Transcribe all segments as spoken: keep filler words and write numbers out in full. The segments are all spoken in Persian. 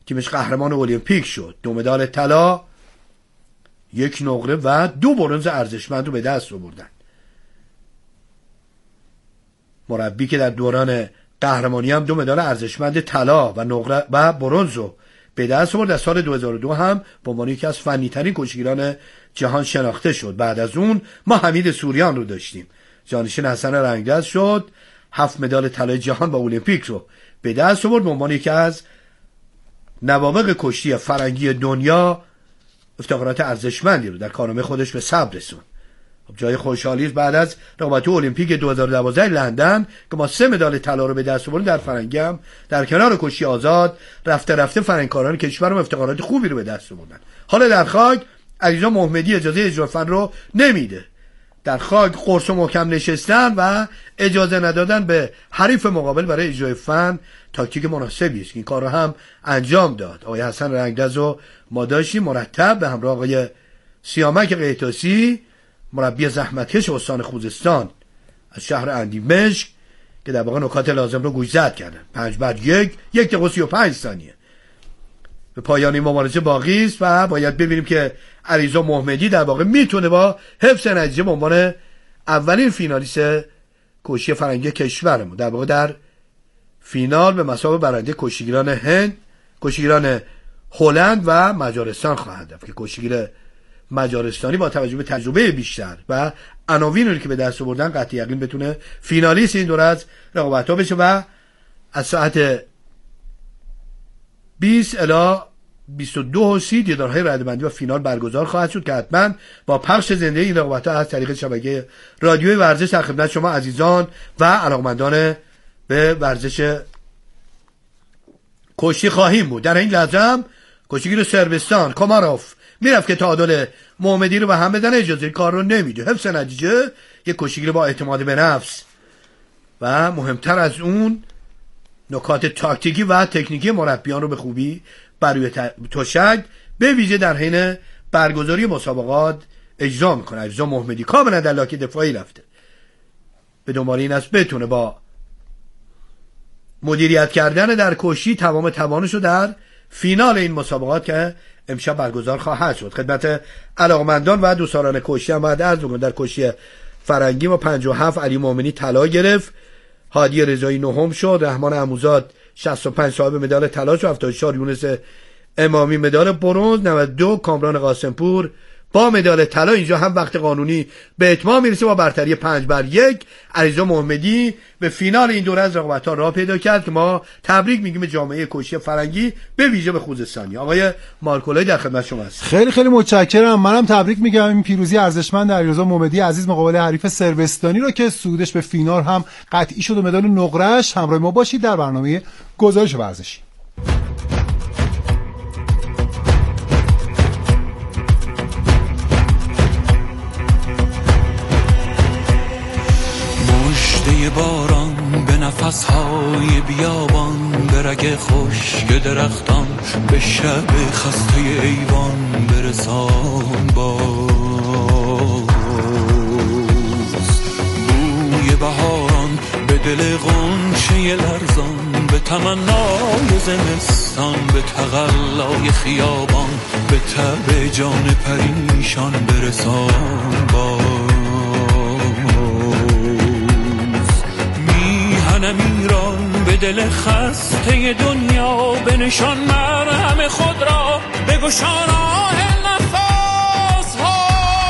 تیمش قهرمان المپیک شد. دو مدال طلا، یک نقره و دو برنز ارزشمند رو به دست آوردن. مربی که در دوران قهرمانی هم دو مدال ارزشمند طلا و نقره و برنز رو به دست آورد. در سال دو هزار و دو هم به عنوان یکی از فنی‌ترین کشتیگیران جهان شناخته شد. بعد از اون ما حمید سوریان رو داشتیم، جانشین حسن رنگدست شد، هفت مدال طلای جهان با المپیک رو به دست آورد. به عنوان یکی از نوابغ کشتی فرنگی دنیا افتخارات ارزشمندی رو در کارنامه خودش به ثبت رسوند. جای خوشحالی بعد از رقابت المپیک دو هزار و دوازده لندن که ما سه مدال طلا رو به دست آوردیم در فرنگی هم در کنار کشتی آزاد رفته رفته فرنگکاران کشورم افتخارات خوبی رو به دست آوردن. حالا در خاک علیرضا محمدی اجازه اجرای فن رو نمیده. در خاک قرص و محکم نشستن و اجازه ندادن به حریف مقابل برای اجرای فن تاکتیک مناسبی است. این کار رو هم انجام داد. آقای حسن رنگدست رو ما داشتیم مرتب به همراه آقای سیامک قیتاسی، مربی زحمتکش استان خوزستان از شهر اندیمشق، که در واقع نکات لازم رو گوشزد کردن. پنج بعد یک یک دقیقه سی و پنج ثانیه به پایان این مبارزه باقی است و باید ببینیم که علیرضا محمدی در واقع میتونه با حفظ نتیجه به عنوان اولین فینالیست کشتی فرنگی کشورمون در واقع در فینال به مثابه برنده کشتیگیران هند، کشتیگیران هلند و مجارستان خواهد رفت که کشتیگیر مجارستانی با توجه به تجربه بیشتر و عناوینی که به دست آوردن قطعی یقین بتونه فینالیست این دوره از رقابت‌ها بشه و از ساعت بیست الی بیست و دو و سی دیدارهای رده‌بندی و فینال برگزار خواهد شد که حتما با پخش زنده این رقابت‌ها از طریق شبکه رادیوی ورزش در خدمت شما عزیزان و علاقمندان به ورزش کشتی خواهیم بود. در این لحظه هم کشتیگیر سربستان کاماروف میرفت که تعادل محمدی رو به هم بدن، اجازه کار رو نمیده. حفظ نتیجه، یک کشتیگیر با اعتماد به نفس و مهمتر از اون نکات تاکتیکی و تکنیکی مربیان رو به خوبی بر روی تشک به ویژه در حین برگزاری مسابقات اجرا میکنه. علیرضا محمدی کاملا در لاک دفاعی رفته به دنبال این است بتونه با مدیریت کردن در کشتی تمام توانش رو در فینال این مسابقات که امشب برگزار خواهد شد خدمت علاقمندان و دوستداران کشتی هم باید عرض بکنم. در کشتی فرنگی ما پنجاه و هفت علی مومنی طلا گرفت، هادی رضایی نهم شد، رحمان عموزاد شصت و پنج صاحب مدال طلا شد، هفتاد و چهار یونس امامی مدال برنز، نود و دو کامران قاسمپور با مدال طلا. اینجا هم وقت قانونی به اتمام میرسه با برتری پنج بر یک. علیرضا محمدی به فینال این دوره از رقابت‌ها راه پیدا کرد که ما تبریک میگیم به جامعه کشتی فرنگی به ویژه به خوزستانی. آقای مارکولای در خدمت شما هست. خیلی خیلی متشکرم. منم تبریک میگم این پیروزی ارزشمند علیرضا محمدی عزیز مقابل حریف سربستانی رو که صعودش به فینال هم قطعی شد و مدال نقره‌اش. همراه ما باشید در برنامه گزارش ورزشی. باران به نفسهای بیابان، به رگ خشک درختان، به شب خسته ایوان برسان باز. بوی بهاران به دل غنچه لرزان، به تمنای زمستان، به تقلای خیابان، به تب جان پریشان برسان باز. ایران به دل خسته دنیا، به نشان مرهم خود را بگشان آه نفس ها.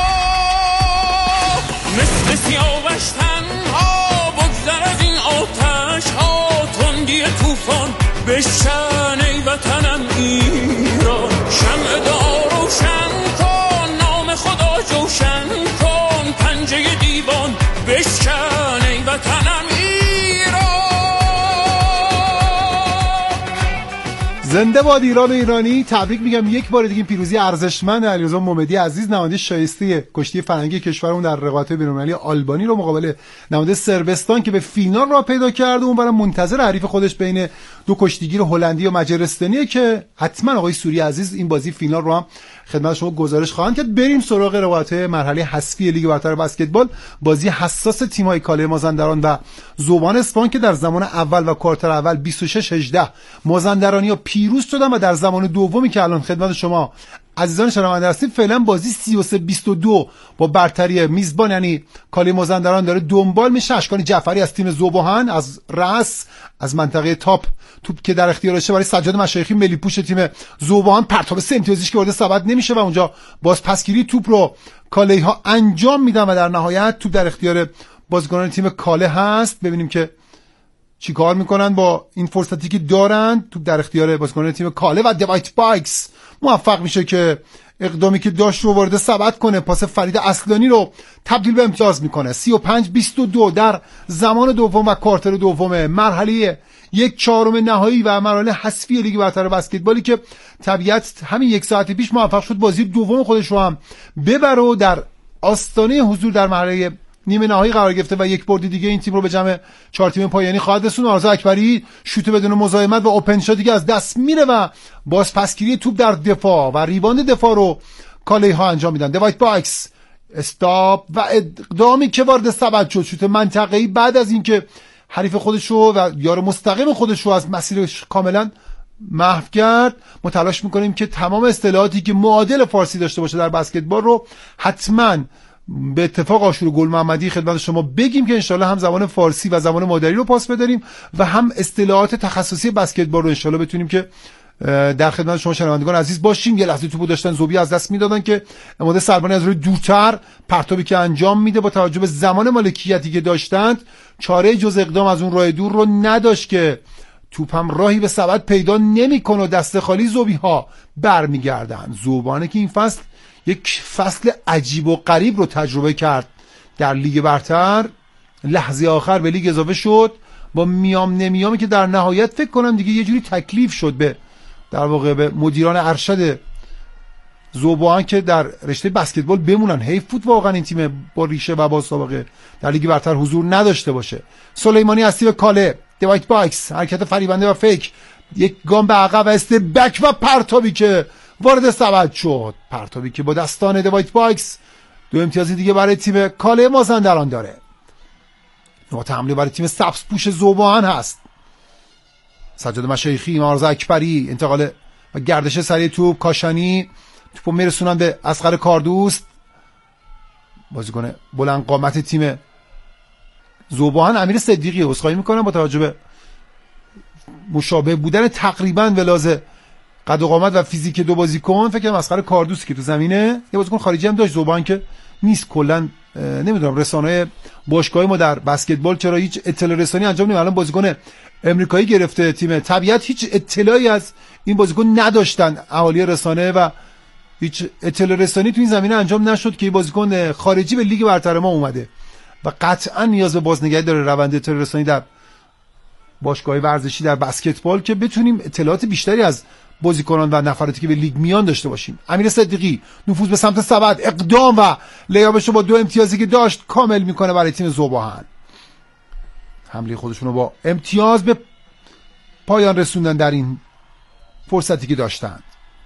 مثل سیاوش تنها بگذر از این آتش ها، تندی طوفان بشکن ای وطنم ایران. شمع دار روشن کن، نام خدا جوشن کن، پنجه دیوان بشکن ای وطنم ایران. زنده باد ایران و ایرانی. تبریک میگم یک بار دیگه پیروزی ارزشمند علیرضا محمدی عزیز، نماینده شایسته کشتی فرنگی کشورمون در رقابت‌های بین‌المللی آلبانی رو مقابل نماینده سربستان که به فینال راه پیدا کرده، اون برای منتظر حریف خودش بین دو کشتیگیر هلندی و مجارستانیه که حتما آقای سوری عزیز این بازی فینال رو هم خدمت شما گزارش خواهند کرد. بریم سراغ روایت مرحله حذفی لیگ برتر بسکتبال. بازی حساس تیم‌های کاله مازندران و ذوبان اصفهان که در زمان اول و کوارتر اول بیست و شش هجده مازندرانی‌ها پیروز شدن و در زمان دومی که الان خدمت شما عزیزان شنونده هستیم فعلا بازی سی و سه بیست و دو با برتری میزبان یعنی کاله مازندران داره دنبال میشه. اشکان جعفری از تیم ذوبان از رأس از منطقه تاپ توپ که در اختیارشه برای سجاد مشایخی ملی پوش تیم ذوبان پرتاب سه امتیازیش که وارد سبد نمیشه و اونجا باز پسگیری توپ رو کاله ها انجام میدن و در نهایت توپ در اختیار بازیکنان تیم کاله هست. ببینیم که چی کار میکنن با این فرصتی که دارن. توپ در اختیار بازیکنان تیم کاله و دوایت بایکس موفق میشه که اقدامی که داشت رو وارد سبد کنه. پاس فرید اصلانی رو تبدیل به امتیاز میکنه. سی و پنج بیست و دو در زمان دوم و کوارتر دوم مرحله یک چهارم نهایی و مرحله حذفی لیگ برتر بسکتبالی که طبیعت همین یک ساعت پیش موفق شد بازی دوم خودش رو هم ببره و در آستانه حضور در مرحله نیمه نهایی قرار گرفته و یک برد دیگه این تیم رو به جمع چهار تیم پایانی خواهد رسوند. آرزو اکبری شوت بدون مزاحمت و اوپن شات دیگه از دست میره و باز پسگیری توپ در دفاع و ریباند دفاع رو کاله ها انجام میدن. دوایت باکس استاپ و اقدامی که وارد سبد شد شوت منطقه‌ای بعد از اینکه حریف خودش رو و یار مستقیم خودش رو از مسیرش کاملا محو کرد. ما تلاش میکنیم که تمام اصطلاحاتی که معادل فارسی داشته باشه در بسکتبال رو حتما به اتفاق آشور گل محمدی خدمت شما بگیم که انشالله هم زبان فارسی و زبان مادری رو پاس بداریم و هم اصطلاحات تخصصی بسکتبال رو انشالله بتونیم که در خدمت شما شنوندگان عزیز باشیم. یه لحظه توپو داشتن زوبی از دست میدادن که اماده سربانی از روی دورتر پرتابی که انجام میده با توجه به زمان مالکیتی که داشتند چاره جز اقدام از اون راه دور رو نداشت که توپ هم راهی به سبد پیدا نمیکنه و دست خالی زوبی ها برمیگردن. ذوبانه که این فصل یک فصل عجیب و غریب رو تجربه کرد در لیگ برتر، لحظه آخر به لیگ اضافه شد با میام نمیامی که در نهایت فکر کنم دیگه یه جوری تکلیف شد به در واقع به مدیران ارشد ذوبان که در رشته بسکتبال بمونن. حیف بود واقعا این تیم با ریشه و با سابقه در لیگ برتر حضور نداشته باشه. سلیمانی از تیم کاله، دوایت باکس حرکت فریبنده و فیک، یک گام به عقب و استبک و پرتابی که وارد سبد شد. پرتابی که با دستان دوایت باکس دو امتیازی دیگه برای تیم کاله مازندران داره. نقطه حمله برای تیم سبز پوش ذوبان هست. سجاد مشایخی، مارزا اکبری، انتقال و گردش سریع توپ، کاشانی توپو میرسونن به اصغر کاردوست، بازیکن بلند قامت تیم ذوبان. امیر صدیقی عذرخواهی میکنم با توجه به مشابه بودن تقریبا ولازه قد و قامت و فیزیک دو بازیکن فکر کنم اصغر کاردوست که تو زمینه یه بازیکن خارجی هم داشت ذوبان که نیست. کلا نمیدونم رسانه‌های باشگاهی ما در بسکتبال چرا هیچ اطلاع رسانی انجام نمیدن. الان بازیکن امریکایی گرفته تیم، طبیعت هیچ اطلاعی از این بازیکن نداشتن اهالی رسانه و هیچ اطلاع رسانی تو این زمینه انجام نشد که این بازیکن خارجی به لیگ برتر ما اومده و قطعا نیاز به بازنگری داره روند اطلاع رسانی در باشگاه ورزشی در بسکتبال که بتونیم اطلاعات بیشتری از بازیکنان و نفراتی که به لیگ میان داشته باشیم. امیر صدیقی نفوذ به سمت سبد، اقدام و لیابش رو با دو امتیازی که داشت کامل میکنه برای تیم ذوبان. حمله خودشون رو با امتیاز به پایان رسوندن در این فرصتی که داشتند.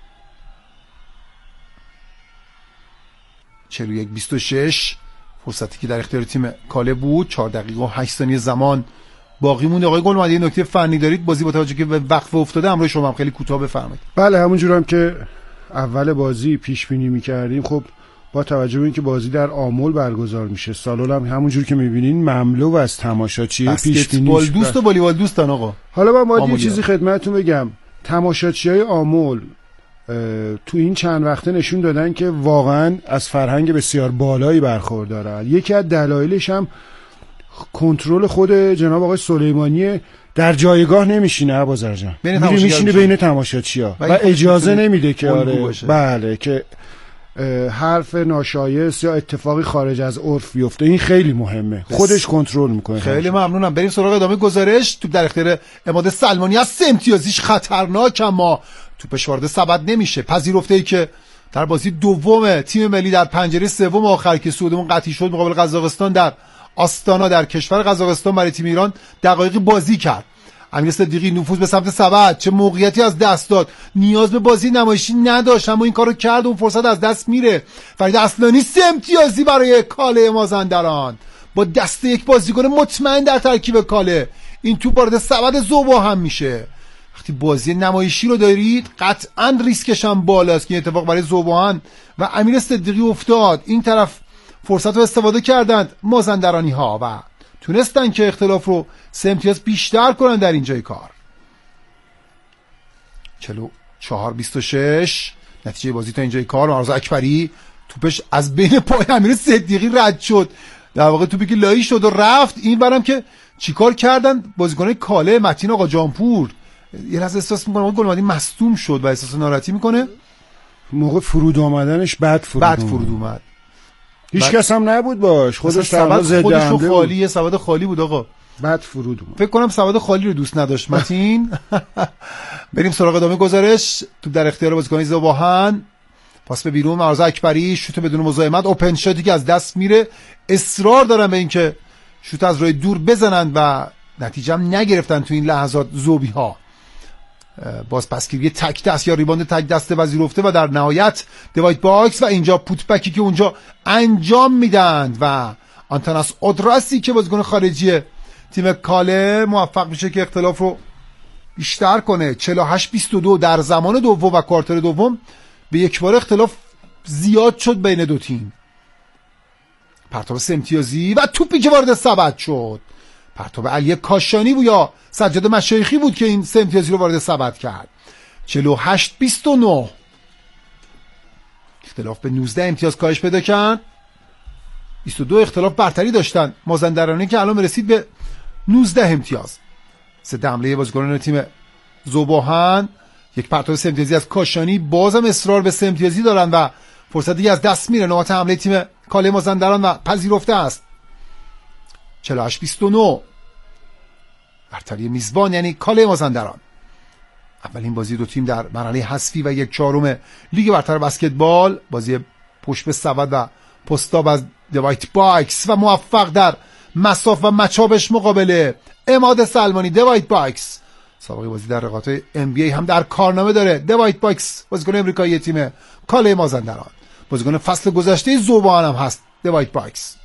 چهل و یک بیست و شش فرصتی که در اختیار تیم کاله بود. چهار دقیقه و هشت ثانیه زمان باقی مونده. آقای گلمحمدی یه نکته فنی دارید بازی با توجه که وقفه افتاده همراه شما هم خیلی کوتاه بفرمایید. بله همونجور هم که اول بازی پیش بینی می‌کردیم، خب با توجه به اینکه بازی در آمل برگزار میشه سالول هم همونجور که می‌بینین مملو از تماشاچی پیش بینی بال دوست و والیبال دوستان. آقا حالا من باید یه چیزی خدمتتون بگم. تماشاچیای آمل تو این چند وقته نشون دادن که واقعا از فرهنگ بسیار بالایی برخوردارن. یکی از دلایلش هم کنترل خود جناب آقای سلیمانی در جایگاه نمیشینه ابوذر جان، میشینه بین تماشاچی‌ها و, و اجازه نمیده که آره بله که حرف ناشایست یا اتفاقی خارج از عرف بیفته. این خیلی مهمه، خودش کنترل میکنه. خیلی ممنونم. بریم سراغ ادامه گزارش. توپ در اختیار عماد سلمانی از سه امتیازیش خطرناک اما توپش وارد سبد نمیشه. پذیرفته ای که در بازی دوم تیم ملی در پنجره سوم آخر که سودمون قطعی شد مقابل قزاقستان در آستانا در کشور قزاقستان برای تیم ایران دقایقی بازی کرد. امیر صدیقی نفوذ به سمت سبد، چه موقعیتی از دست داد، نیاز به بازی نمایشی نداشت اما این کارو کرد و اون فرصت از دست میره. فرید اصلانی سه امتیازی برای کاله مازندران با دست یک بازیکن مطمئن در ترکیب کاله. این توپ وارد سبد ذوباهن میشه. وقتی بازی نمایشی رو دارید قطعا ریسکش هم بالاست که این اتفاق برای ذوباهن و امیر صدیقی افتاد. این طرف فرصت رو استفاده کردند مازندرانی ها و تونستن که اختلاف رو سه امتیاز بیشتر کنن در اینجای کار. چهل و چهار بیست و شش نتیجه بازی تا اینجای کار. معروض اکبری توپش از بین پای امیر صدیقی رد شد، در واقع توپی که لایی شد و رفت. این برم که چیکار کردن بازیکنان کاله، متین آقا جانپور یه لحظه احساس میکنه گل اومدی مصدوم شد و احساس ناراحتی میکنه. موقع فرود آمدنش بد فرود بد فرود اومد، هیچ کس هم نبود باش، خودش سبد خودشو خالی، سبد خالی بود آقا، بد فرود اومد. فکر کنم سبد خالی رو دوست نداشت متین. بریم سراغ ادامه گزارش. توپ در اختیار بازیکن ذوباهن، پاس به بیرون، معروض اکبری شوت بدون مزاحمت، اوپن شاتی که از دست میره. اصرار دارن به اینکه شوت از راه دور بزنن و نتیجه هم نگرفتن تو این لحظات زوبی ها. باز پسگیری تک دست یا ریباند تک دسته پذیرفته و در نهایت دوایت باکس و اینجا پوتبکی که اونجا انجام میدن و آنتوناس اودراسی که بازیکن خارجی تیم کاله موفق میشه که اختلاف رو بیشتر کنه. چهل و هشت بیست و دو در زمان دوم و کوارتر دوم به یک بار اختلاف زیاد شد بین دو تیم. پرتاب سه امتیازی و توپی که وارد سبد شد پرتاب علی کاشانی بود یا سجاد مشایخی بود که این سه امتیازی رو وارد سبد کرد. چهل و هشت بیست و نه اختلاف به نوزده امتیاز کاهش پیدا کرد. بیست و دو اختلاف برتری داشتن مازندرانی که الان رسید به نوزده امتیاز. سه حمله بازیکنان تیم ذوباهن، یک پرتاب سه امتیازی از کاشانی، بازم اصرار به سه امتیازی دارن و فرصتی از دست میره. نقاط حمله تیم کاله مازندران و پذیرفته است. چهل و هشت بیست و نه برتری میزبان یعنی کاله مازندران. اولین بازی دو تیم در مرحله حذفی و یک چهارم لیگ برتر بسکتبال، بازی پشت به سبد و پستاب از دوایت باکس و موفق در مساف و مچابش مقابله اماد سلمانی. دوایت باکس سابقه بازی در رقابت ام بی ای هم در کارنامه داره. دوایت باکس بازیکن امریکایی تیم کاله مازندران، بازیکن فصل گذشته ذوباهن هم هست. دوایت باکس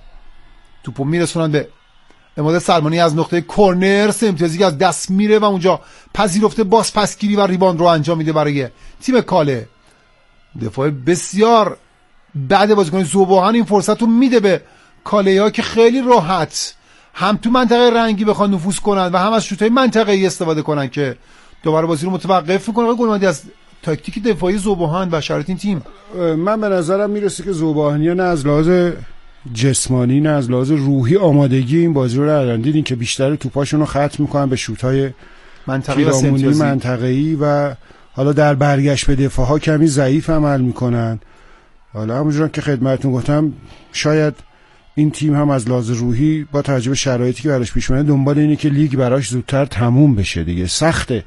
توپو میرسونن به اماد سلمانی از نقطه کورنر، سه امتیازی که از دست میره و اونجا پذیرفته باز پسگیری و ریباند رو انجام میده برای تیم کاله. دفاع بسیار بعد بازیکن ذوباهن این فرصت رو میده به کاله ها که خیلی راحت هم تو منطقه رنگی بخوان نفوذ کنن و هم از شوت‌های منطقه‌ای استفاده کنن که دوباره بازی رو متوقف میکنه. آقای گلمندی از تاکتیک دفاعی ذوباهن و شرایط این تیم، من به نظرم میرسه که ذوباهنی‌ها نه از لحاظ جسمانی نه از لحاظ روحی آمادگی این بازی رو ندارن. دیدین که بیشتر توپاشون رو ختم میکنن به شوت‌های منطقه‌ای و منطقه‌ای و حالا در برگشت به دفاع ها کمی ضعیف عمل میکنن. حالا همونجوری که خدمتتون گفتم شاید این تیم هم از لحاظ روحی با توجه به شرایطی که براش پیش اومده دنبال اینه که لیگ براش زودتر تموم بشه دیگه. سخته،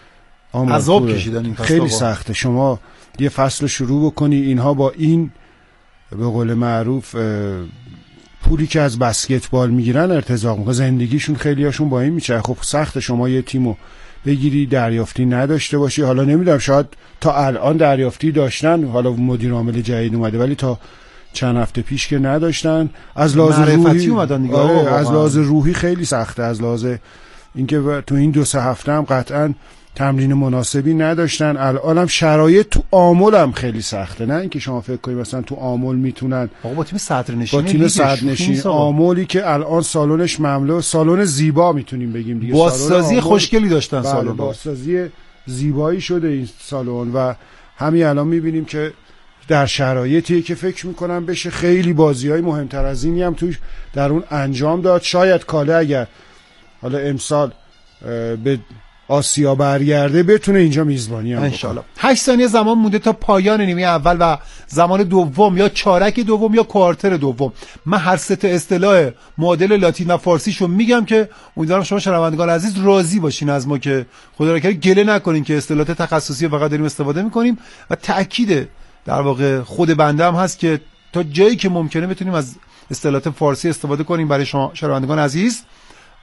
عذاب کشیدن این فصل، خیلی سخته. شما یه فصل شروع بکنی اینها با این به قول معروف پولی که از بسکتبال میگیرن ارتزاق میکنه، زندگیشون خیلی هاشون با این میشه. خب سخته شما یه تیمو بگیری دریافتی نداشته باشی. حالا نمیدونم شاید تا الان دریافتی داشتن، حالا مدیر عامل جدید اومده ولی تا چند هفته پیش که نداشتن. از لحاظ روحی اومدن دیگه. آره از لحاظ روحی خیلی سخته. از لحاظ اینکه تو این دو سه هفته هم قطعا تمرین مناسبی نداشتن. الان هم شرایط تو آمل هم خیلی سخته. نه اینکه شما فکر کنید مثلا تو آمل میتونن آقا با تیم صدرنشین با تیم صدرنشین آملی که الان سالنش مملو، سالن زیبا میتونیم بگیم دیگه، بازسازی خوشگلی داشتن. سالن بازسازی زیبایی شده این سالن و همین الان میبینیم که در شرایطی که فکر میکنم بشه خیلی بازی‌های مهمتر از اینی هم توش در اون انجام داد. شاید کاله اگر حالا امسال به آسیا برگرده بتونه اینجا میزبانی هم انشالله. هشت ثانیه زمان مونده تا پایان نیمه اول و زمان دوم یا چارک دوم یا کوارتر دوم. من هر سه تا اصطلاح معادل لاتین و فارسیشو میگم که امیدوارم شما شنوندگان عزیز راضی باشین از ما که خدا را کنه گله نکنین که اصطلاحات تخصصی فقط داریم استفاده میکنیم و تأکید در واقع خود بنده هم هست که تا جایی که ممکنه بتونیم از اصطلاحات فارسی استفاده کنیم برای شما شنوندگان عزیز.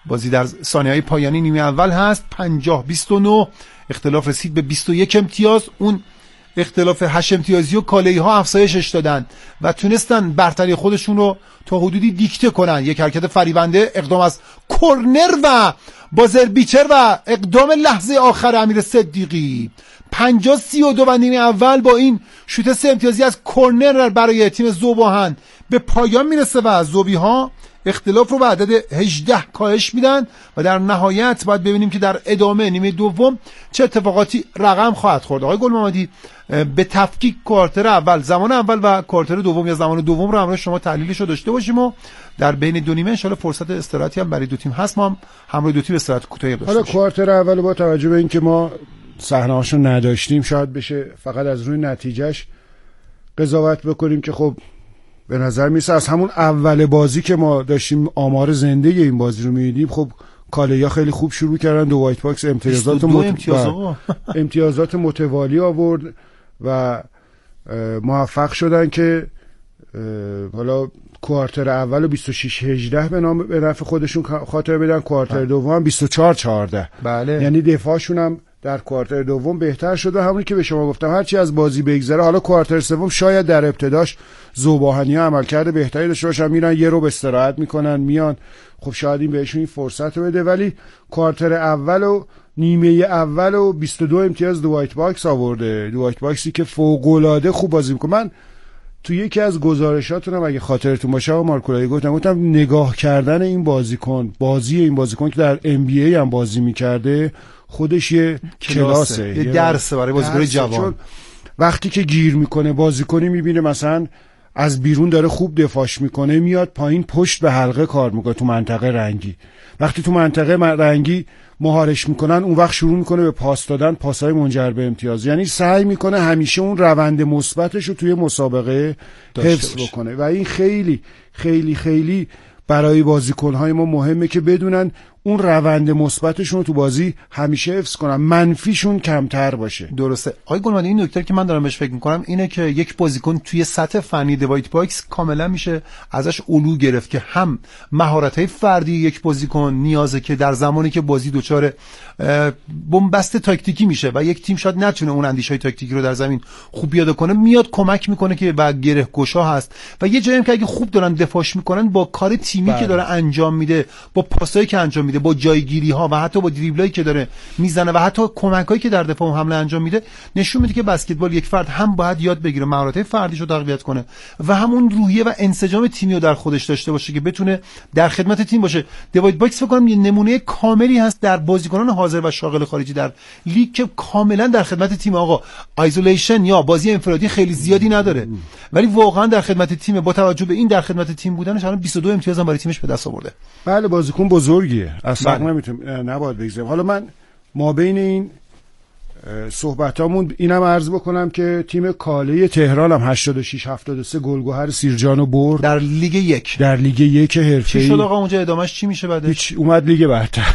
بازی در ثانیه‌های پایانی نیمه اول هست. پنجاه بیست و نه اختلاف رسید به بیست و یک امتیاز. اون اختلاف هشت امتیازی و کاله‌ای ها افزایشش دادن و تونستن برتری خودشون رو تا حدودی دیکته کنن. یک حرکت فریبنده، اقدام از کورنر و بازر بیچر و اقدام لحظه آخر امیر صدیقی. پنجاه سی و دو و نیمه اول با این شوت سه امتیازی از کورنر برای تیم ذوباهن به پایان میرسه و ذوبی ها اختلاف رو به عدد هجده کاهش میدن و در نهایت باید ببینیم که در ادامه نیمه دوم چه اتفاقاتی رقم خواهد خورد. آقای گل محمدی، به تفکیک کوارتر اول، زمان اول و کوارتر دوم یا زمان دوم رو همراه شما تحلیلش رو داشته باشیم و در بین دو نیمه ان شاءالله فرصت استراحتی هم برای دو تیم هست، ما هم همراه دو تیم استراحت کوتاهی داشته حالا باشیم. کوارتر اول با توجه به اینکه ما صحنه‌هاشو نداشتیم شاید بشه فقط از روی نتیجهش قضاوت بکنیم که خب به نظر میسه از همون اول بازی که ما داشتیم آمار زنده این بازی رو میدیدیم، خب کاله‌ها خیلی خوب شروع کردن. دو وایت باکس امتیازات مت... امتیاز امتیازات متوالی آورد و موفق شدن که حالا کوارتر اول بیست و شش هجده به نام به نفع خودشون خاطر بدن، کوارتر دوم بیست و چهار چهارده. بله. یعنی دفاعشون هم در کوارتر دوم بهتر شده. همونی که به شما گفتم هرچی از بازی بگذره، حالا کوارتر سوم شاید در ابتداش ذوباهنی‌ها عملکرد بهتری داشته باشن، میرن یه رو به استراحت میکنن میان، خب شاید این بهشون این فرصت رو بده. ولی کوارتر اول و نیمه اول و بیست و دو امتیاز دو وایت باکس آورده، دو وایت باکسی که فوق‌العاده خوب بازی میکنه. من تو یکی از گزارشاتونم اگه خاطرتون باشه و مارکولایی گفتم گفتم نگاه کردن این بازیکن، بازی این بازیکن که در ام بی ای هم بازی میکرده خودش یه کلاسه، یه درسه برای بازیکن جوان. وقتی که گیر میکنه بازیکنی میبینه مثلا از بیرون داره خوب دفاعش میکنه، میاد پایین پشت به حلقه کار میکنه تو منطقه رنگی. وقتی تو منطقه رنگی مهارش میکنن اون وقت شروع میکنه به پاس دادن، پاسای منجر به امتیاز. یعنی سعی میکنه همیشه اون روند مثبتش رو توی مسابقه حفظ بکنه و این خیلی خیلی خیلی برای بازیکن‌های ما مهمه که بدونن اون روند مثبتشون رو تو بازی همیشه حفظ کنن، منفیشون کمتر باشه. درسته. آقای گلمانی، این نکته که من دارم بهش فکر می‌کنم اینه که یک بازیکن توی سطح فنی دوایت باکس کاملا میشه ازش الو گرفت که هم مهارت‌های فردی یک بازیکن نیازه که در زمانی که بازی دچار بنبست تاکتیکی میشه و یک تیم شاید نتونه اون اندیشه‌های تاکتیکی رو در زمین خوب پیاده کنه، میاد کمک میکنه که با گره گشا هست و یه جایی هم که اگه خوب دارن دفاعش میکنن با کار تیمی بله. که داره انجام میده، با پاسایی که انجام میده، با جایگیری ها و حتی با دریبلایی که داره میزنه و حتی کمکایی که در دفاع و حمله انجام میده، نشون میده که بسکتبال یک فرد هم باید یاد بگیره مهارت‌های فردیش رو تقویت کنه و همون روحیه و انسجام تیمی رو در خودش داشته باشه که بتونه در خدمت تیم باشه. دوایت باکس فکر کنم یه نمونه کاملی هست در بازیکنان حاضر و شاغل خارجی در لیگ که کاملا در خدمت تیم. آقا آیزولیشن یا بازی انفرادی خیلی زیادی نداره ولی واقعا در خدمت تیم، با توجه به این در خدمت تیم بودنش الان بیست و دو امتیاز هم برای تیمش به دست آورده. بله بازیکن بزرگیه، اصلا نمیتونه نباید بگذاریم. حالا من ما بین این صحبتامون اینم عرض بکنم که تیم کاله تهران هم هشتاد و شش هفتاد و سه گلگهر سیرجانو برد در لیگ یک در لیگ یک حرفه‌ای. چی شد آقا اونجا ادامهش چی میشه بعدش؟ هیچ، اومد لیگ برتر.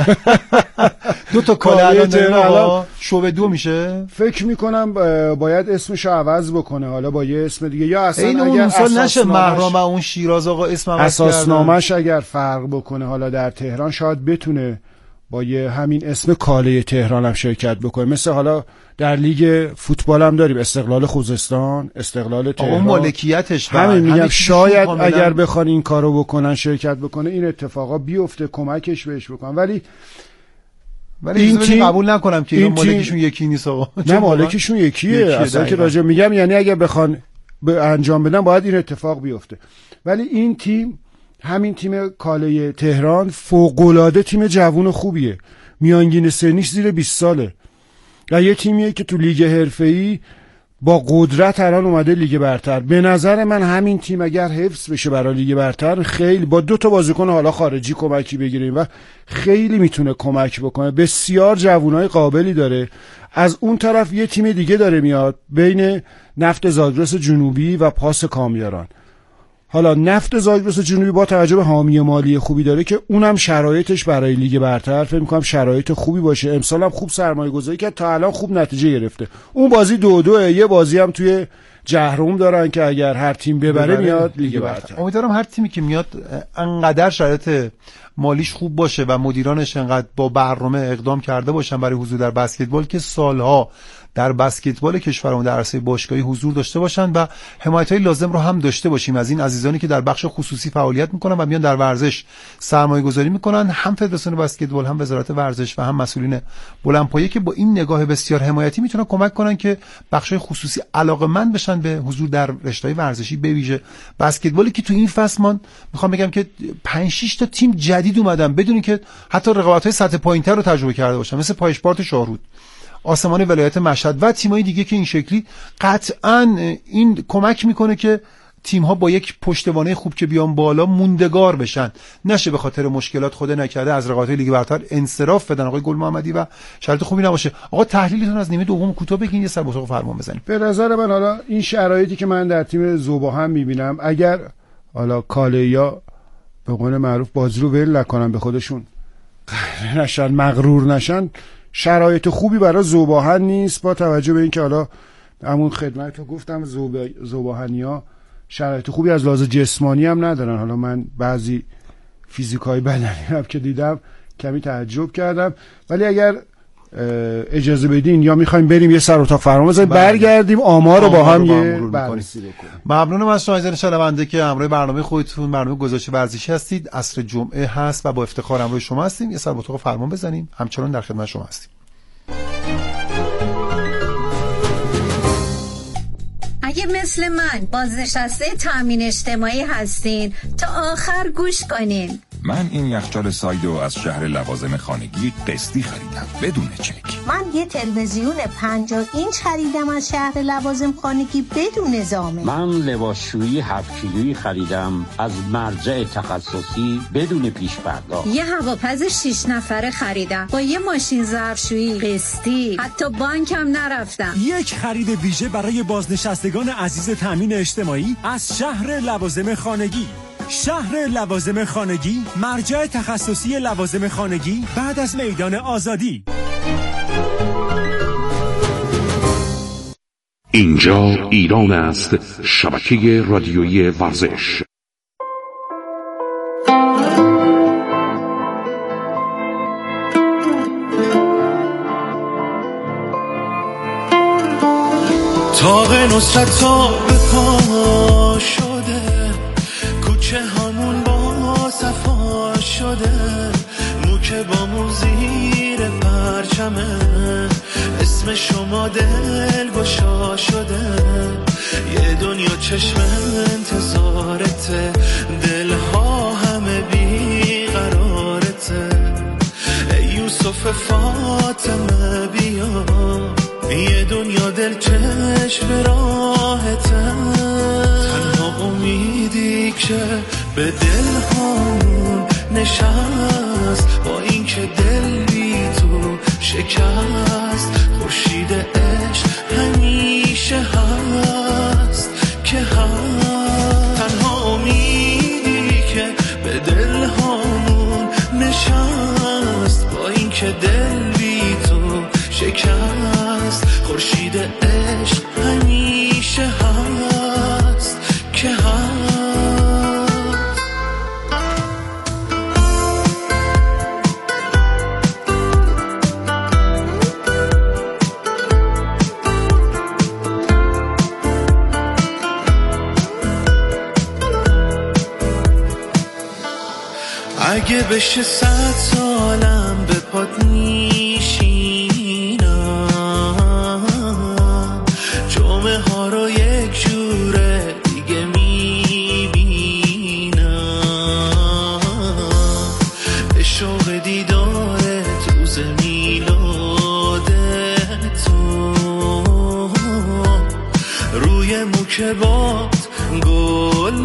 دو تا کاله الان داریم آقا، شعبه دو میشه. فکر میکنم باید اسمشو عوض بکنه حالا با یه اسم دیگه، یا اصلا این اون مثال نشه مهرام و اون شیراز آقا اسم عوض اساسنامه‌اش اگر فرق بکنه حالا در تهران شاید بتونه با یه همین اسم کاله تهران هم شرکت بکنه. مثل حالا در لیگ فوتبال هم داریم استقلال خوزستان، استقلال تهران، اون مالکیتش همین میگم شاید اگر بخوان این کارو بکنن شرکت بکنه این اتفاقا بیفته، کمکش بهش بکنن. ولی ولی این تیم قبول نکنم که این مالکیشون یکی نیست آقا. نه مالکیشون یکیه, یکیه اصلا که راجع میگم، یعنی اگه بخوان به انجام بدن باید این اتفاق بیفته. ولی این تیم، همین تیم کاله تهران فوق‌العاده تیم جوون خوبیه، میانگین سنیش زیر بیست ساله و یه تیمیه که تو لیگ حرفه‌ای با قدرت الان اومده لیگ برتر. به نظر من همین تیم اگر حفظ بشه برای لیگ برتر خیلی با دو تا بازیکن حالا خارجی کمکی بگیریم و خیلی میتونه کمک بکنه. بسیار جوانای قابلی داره. از اون طرف یه تیم دیگه داره میاد بین نفت زاگرس جنوبی و پاس کامیاران. حالا نفت زاگرس جنوبی با توجه به حامی مالی خوبی داره که اونم شرایطش برای لیگ برتر فکر می‌کنم شرایط خوبی باشه. امسال هم خوب سرمایه گذاری کرد، تا الان خوب نتیجه گرفته. اون بازی دو دوه، یه بازی هم توی جهروم دارن که اگر هر تیم ببره میاد لیگ برتر. امیدوارم هر تیمی که میاد انقدر شرایط مالیش خوب باشه و مدیرانش انقدر با برنامه اقدام کرده باشن برای حضور در بسکتبال که سالها در بسکتبال کشورمون در عرصه باشگاهی حضور داشته باشن و حمایت‌های لازم رو هم داشته باشیم از این عزیزانی که در بخش خصوصی فعالیت میکنن و میان در ورزش سرمایه‌گذاری میکنن، هم فدراسیون بسکتبال، هم وزارت ورزش و هم مسئولین بلندپایه که با این نگاه بسیار حمایتی میتونن کمک کنن که بخش‌های خصوصی علاقه‌مند بشن به حضور در رشته‌های ورزشی، به ویژه بسکتبالی که تو این فصل من میخوام بگم که پنج شش تا تیم جدید اومدن بدون که حتی رقابت‌های سطح پایین‌تر رو تجربه کرده باشن، مثل پایشپارت شاهرود، آسمان ولایت مشهد و تیمای دیگه که این شکلی قطعاً این کمک میکنه که تیم‌ها با یک پشتوانه خوب که بیان بالا موندگار بشن، نشه به خاطر مشکلات خود نکرده از رقابت‌های لیگ برتر انصراف بدن. آقای گل محمدی و شرایط خوبی نباشه. آقا تحلیلتون از نیمه دوم کوتاه بگین، یه سر بطاق فرمان بزنیم. به نظر من حالا این شرایطی که من در تیم ذوباهم میبینم، اگر حالا کاله‌یا به قول معروف بازی رو ول نکنن، به خودشون نشن، مغرور نشن، شرایط خوبی برای ذوباهن نیست. با توجه به اینکه حالا همون خدمتتون گفتم ذوباهنیا شرایط خوبی از لحاظ جسمانی هم ندارن. حالا من بعضی فیزیکای بدنی هم که دیدم کمی تعجب کردم، ولی اگر اجازه بدین یا میخوایم بریم یه سر اتاق فرمان بزنیم برگردیم آمار رو با هم یه بررسی بکنیم. ممنونم از شما عزیزان شنونده که همراه برنامه خودتون برنامه گزارش ورزشی هستید. عصر جمعه هست و با افتخار همراه شما هستیم. یه سر اتاق فرمان بزنیم، همچنان در خدمت شما هستیم. اگه مثل من بازنشسته تامین اجتماعی هستین تا آخر گوش کنین. من این یخچال سایدو از شهر لوازم خانگی قسطی خریدم بدون چک. من یه تلویزیون پنجاه اینچ خریدم از شهر لوازم خانگی بدون زامن. من لباسشویی هفت کیلویی خریدم از مرجع تخصصی بدون پیش پرداخت. یه هواپز شش نفره خریدم با یه ماشین ظرفشویی قسطی، حتی بانکم نرفتم. یک خرید ویژه برای بازنشستگان عزیز تامین اجتماعی از شهر لوازم خانگی. شهر لوازم خانگی، مرجع تخصصی لوازم خانگی بعد از میدان آزادی. اینجا ایران است، شبکه رادیویی ورزش. تاق نصرت تا به پا شده، کوچه همون با صفا شده، مو که با مو زیر پرچمه، اسم شما دل گشا شده، یه دنیا چشم انتظارته، دلها همه بیقرارته، ای یوسف فاطمه بیا، یه دنیا دل چشم راحته، تنها امیدی که به دل هامون نشست، با این که دل بی تو شکست، خورشید عشق همیشه هست که هست، تنها امیدی که به دل هامون نشست، با این که دل بی تو شکست، خورشید عشق همیشه هست که هست. اگه بشه صد سالم به پات میشینم، جمعه ها رو یک جوره دیگه میبینم، به شوق دیدارت روز میلاد تو، روی موکبات گل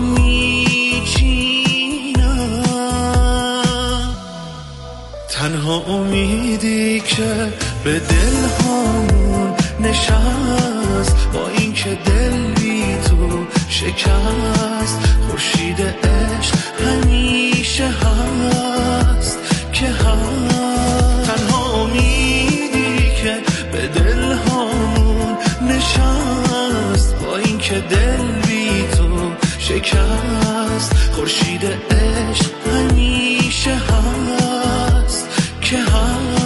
تنها امیدی که به دل هامون نشست، با این که دل بی تو شکست، خورشید عشق همیشه هست که هست، تنها امیدی که به دل هامون نشست، با این که شکست، خورشید عشق همیشه هست که هست.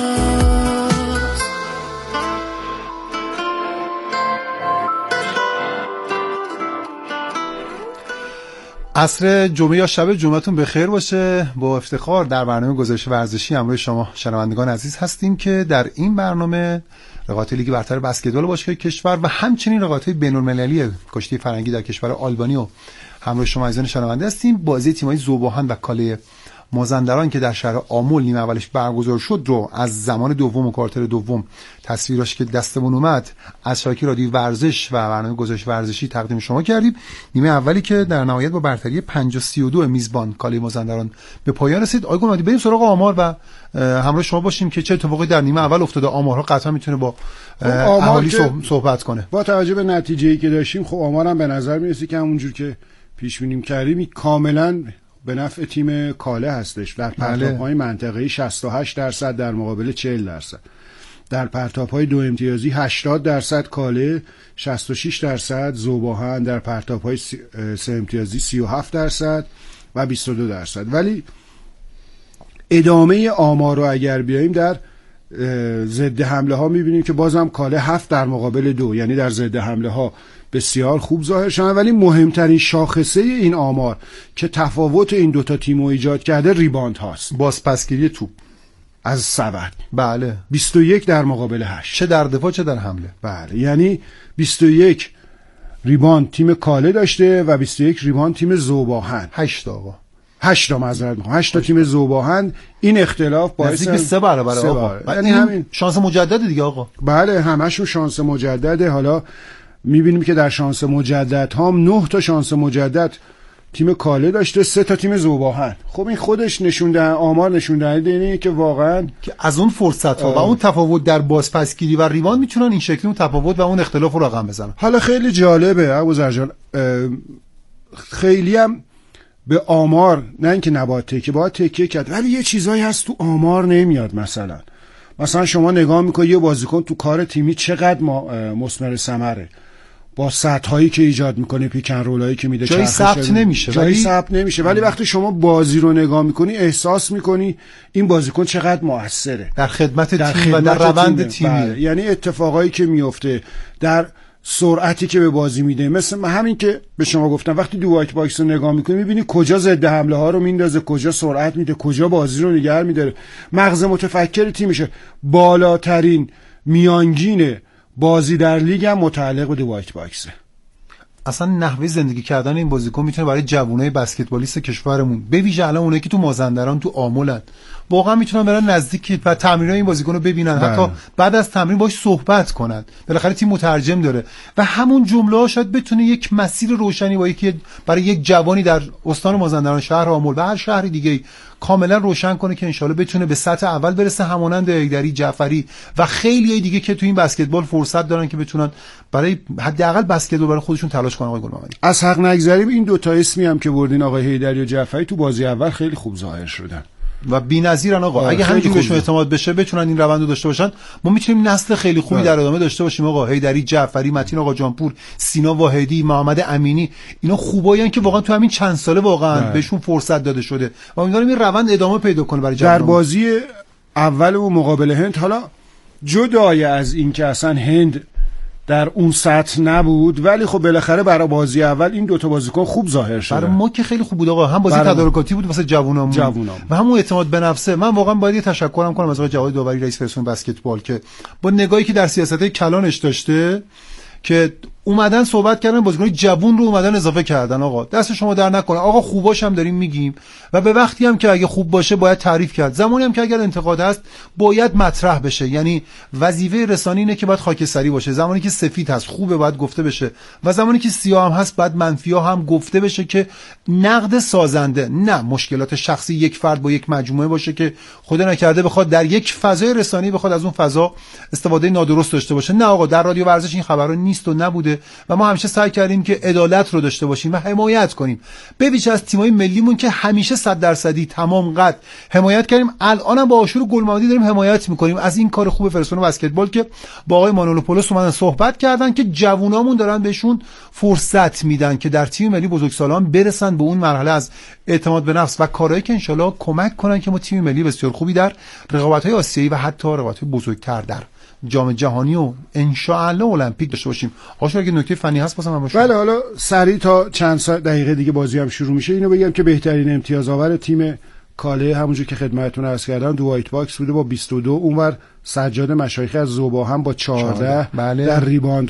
عصر جمعه یا شب جمعتون بخیر باشه. با افتخار در برنامه گزارش ورزشی همراه شما شنوندگان عزیز هستیم که در این برنامه رقابت لیگ برتر بسکتبال باشگاه کشور و همچنین رقابت‌های بین‌المللی کشتی فرنگی در کشور آلبانی و همراه شما عزیزان شنونده هستیم. بازی تیم‌های ذوب‌آهن و کاله مازندران که در شهر آمل نیمه اولش برگزار شد رو از زمان دوم و کوارتر دوم تصویراش که دستمون اومد از شبکه رادیو ورزش و برنامه گزارش ورزشی تقدیم شما کردیم. نیمه اولی که در نهایت با برتری پنجاه سی و دو میزبان کاله مازندران به پایان رسید. آقای گلمادی بریم سراغ آمار و همراه شما باشیم که چه اتفاقی در نیمه اول افتاده. آمارها قطعا میتونه با اهالی صحبت کنه. با توجه به نتیجه‌ای که داشتیم خب آمارم به نظر میرسه که همونجور که پیش بینی کردیم کاملا به نفع تیم کاله هستش. در پرتاب‌های منطقه‌ای شصت و هشت درصد در مقابل چهل درصد، در پرتاب‌های دو امتیازی هشتاد درصد کاله، شصت و شش درصد ذوب‌آهن، در پرتاب‌های سه امتیازی سی و هفت درصد و بیست و دو درصد. ولی ادامه آمار رو اگر بیاییم در ضد حمله ها می‌بینیم که بازم کاله هفت در مقابل دو، یعنی در ضد حمله ها بسیار خوب ظاهر شدن. ولی مهمترین شاخصه این آمار که تفاوت این دوتا تیمو ایجاد کرده ریباند هاست، بازپسگیری توپ از سبد. بله، بیست و یک در مقابل هشت، چه در دفاع چه در حمله. بله، یعنی بیست و یک ریباند تیم کاله داشته و بیست و یک ریباند تیم ذوب‌آهن. هشت آقا هشت تا معذرت میخوام هشت تا تیم ذوب‌آهن. این اختلاف باعث نزدیک به سه برابر آقا، یعنی همین شانس مجدد دیگه آقا. بله، همشون شانس مجدده. حالا میبینیم که در شانس مجدد هم نه تا شانس مجدد تیم کاله داشته، سه تا تیم ذوب‌آهن. خب این خودش نشونده آمار نشونده اینه که واقعا که از اون فرصت ها و اون تفاوت در بازپسگیری و ریباند میتونن این شکلی اون تفاوت و اون اختلاف رو رقم بزنن. حالا خیلی جالبه ابوذر، خیلی هم به آمار نه اینکه نباید تکیه، باید تکیه کرد، ولی یه چیزایی هست تو آمار نمیاد. مثلا مثلا شما نگاه میکنی یه بازیکن تو کار تیمی چقدر مثمر ثمره با سطحایی که ایجاد میکنه، پیکن رولایی که میده، جایی ثبت نمیشه جایی ثبت نمیشه ولی وقتی شما بازی رو نگاه میکنی احساس میکنی این بازیکن چقدر موثره در خدمت در تیم و در روند تیمی. یعنی اتفاقایی که میفته در سرعتی که به بازی میده، مثل همین که به شما گفتم وقتی دو وایت باکس رو نگاه میکنی میبینی کجا ضد حمله ها رو میندازه، کجا سرعت میده، کجا بازی رو نگه میداره. مغز متفکر تیمشه. بالاترین میانگین بازی در لیگ هم متعلق به دو وایت باکسه. اصلا نحوه زندگی کردن این بازیکن میتونه برای جوانای بسکتبالیست کشورمون، به ویژه الان اونایی که تو مازندران تو آملن، واقعا میتونن برن نزدیک و تمرینای این بازیکن رو ببینن، بله. حتی بعد از تمرین باهاش صحبت کنن. بالاخره تیم مترجم داره و همون جمله ها شاید بتونه یک مسیر روشنی با یکی برای یک جوانی در استان مازندران، شهر آمل و هر شهر دیگه کاملا روشن کنه که انشالله بتونه به سطح اول برسه، همانند هیدری، جعفری و خیلی دیگه که تو این بسکتبال فرصت دارن که بتونن برای حداقل بسکتبال برای خودشون تلاش کنن. آقای گلمحمدی، از حق نگذریم این دو تا اسمی هم که بردین آقای هیدری و جعفری تو بازی اول خیلی خوب ظاهر شدن و بی‌نظیرن آقا. اگه همینجوری بهشون اعتماد بشه، بتونن این روند رو داشته باشن، ما میتونیم نسل خیلی خوبی در ادامه داشته باشیم. آقا هیدری، جعفری، متین آقا جانپور، سینا واحدی، محمد امینی، اینا خوبایین که واقعا تو همین چند ساله واقعا نه. بهشون فرصت داده شده و امیدوارم این روند ادامه پیدا کنه برای در بازی اول و مقابل هند. حالا جدای از این که اصلا هند در اون سطح نبود، ولی خب بالاخره برای بازی اول این دوتا بازیکن خوب ظاهر شده. برای ما که خیلی خوب بود آقا، هم بازی تدارکاتی بود واسه جوونامون جوونام. و همون اعتماد به نفسه. من واقعا باید تشکرم کنم از آقای جواد داوری، رئیس فدراسیون بسکتبال، که با نگاهی که در سیاست‌های کلانش داشته که اومدن صحبت کردن، بازیکن جوون رو اومدن اضافه کردن. آقا دست شما در نکنه آقا، خوباش هم داریم میگیم و به وقتی هم که اگه خوب باشه باید تعریف کرد، زمانی هم که اگر انتقاد هست باید مطرح بشه. یعنی وظیفه رسانی اینه که باید خاکستری باشه، زمانی که سفید هست خوبه باید گفته بشه و زمانی که سیاه هم هست باید منفی ها هم گفته بشه، که نقد سازنده، نه مشکلات شخصی یک فرد با یک مجموعه باشه که خدا نکرده بخواد در یک فضای رسانی بخواد از اون فضا استفاده نادرست داشته باشه. نه آقا، در رادیو ورزش این خبرا نیست و نبوده بوده و ما همیشه سعی کردیم که عدالت رو داشته باشیم و حمایت کنیم، به ویژه از تیم‌های ملیمون که همیشه صد درصدی تمام قد حمایت کردیم. الانم با آشور گل‌محمدی داریم حمایت می‌کنیم از این کار خوب فرستون بسکتبال که با آقای مانولوپولوس اومدن صحبت کردن که جوونامون دارن بهشون فرصت میدن که در تیم ملی بزرگسالان برسن به اون مرحله از اعتماد به نفس و کارهایی که انشالله کمک کنن که ما تیم ملی بسیار خوبی در رقابت‌های آسیایی و حتی رقابت‌های بزرگتر در جام جهانی و ان شاء الله المپیک داشته باشیم. آخه اگه نکته فنی هست واسه من باشه. بله، حالا سریع تا چند ساعت دقیقه دیگه بازی هم شروع میشه اینو بگم که بهترین امتیاز آور تیم کاله همونجور که خدمتتون عرض کردم دو وایت باکس بوده با بیست و دو، اونور سجاد مشایخی از زوبا هم با چهارده. بله. در ریباند